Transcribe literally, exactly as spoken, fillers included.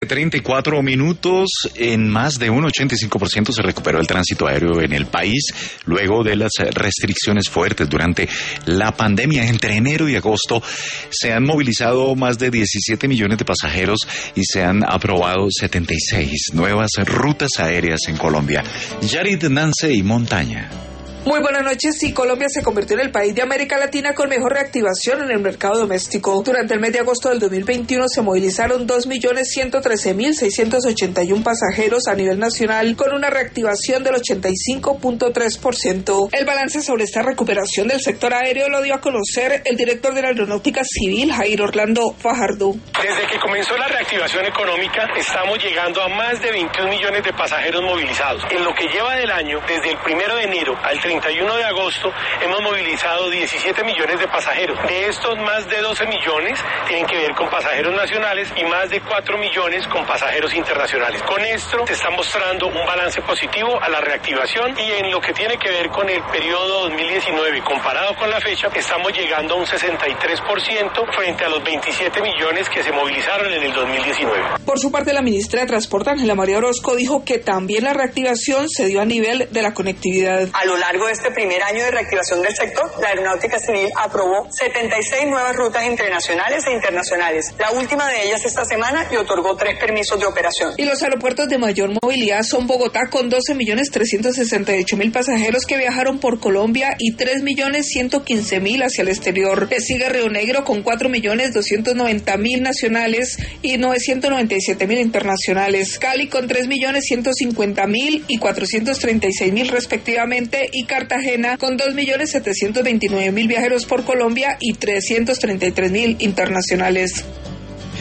treinta y cuatro minutos, en más de un ochenta y cinco por ciento se recuperó el tránsito aéreo en el país luego de las restricciones fuertes durante la pandemia. Entre enero y agosto se han movilizado más de diecisiete millones de pasajeros y se han aprobado setenta y seis nuevas rutas aéreas en Colombia. Yarid Nance y Montaña. Muy buenas noches. Sí, Colombia se convirtió en el país de América Latina con mejor reactivación en el mercado doméstico. Durante el mes de agosto del dos mil veintiuno se movilizaron dos millones ciento trece mil seiscientos ochenta y uno pasajeros a nivel nacional, con una reactivación del ochenta y cinco punto tres por ciento. El balance sobre esta recuperación del sector aéreo lo dio a conocer el director de la Aeronáutica Civil, Jair Orlando Fajardo. Desde que comenzó la reactivación económica, estamos llegando a más de veintiún millones de pasajeros movilizados. En lo que lleva del año, desde el primero de enero al treinta y uno de agosto, hemos movilizado diecisiete millones de pasajeros. De estos, más de doce millones tienen que ver con pasajeros nacionales y más de cuatro millones con pasajeros internacionales. Con esto se está mostrando un balance positivo a la reactivación, y en lo que tiene que ver con el periodo dos mil diecinueve comparado con la fecha, estamos llegando a un sesenta y tres por ciento frente a los veintisiete millones que se movilizaron en el dos mil diecinueve. Por su parte, la ministra de Transporte, Ángela María Orozco, dijo que también la reactivación se dio a nivel de la conectividad. A lo largo de este primer año de reactivación del sector, la Aeronáutica Civil aprobó setenta y seis nuevas rutas internacionales e internacionales, la última de ellas esta semana, y otorgó tres permisos de operación. Y los aeropuertos de mayor movilidad son Bogotá, con doce millones trescientos sesenta y ocho mil pasajeros que viajaron por Colombia y tres millones ciento quince mil hacia el exterior. Le sigue Río Negro con cuatro millones doscientos noventa mil nacionales y novecientos noventa y siete mil internacionales. Cali con tres millones ciento cincuenta mil y cuatrocientos treinta y seis mil respectivamente, y Cartagena con dos millones setecientos veintinueve mil viajeros por Colombia y trescientos treinta y tres mil internacionales.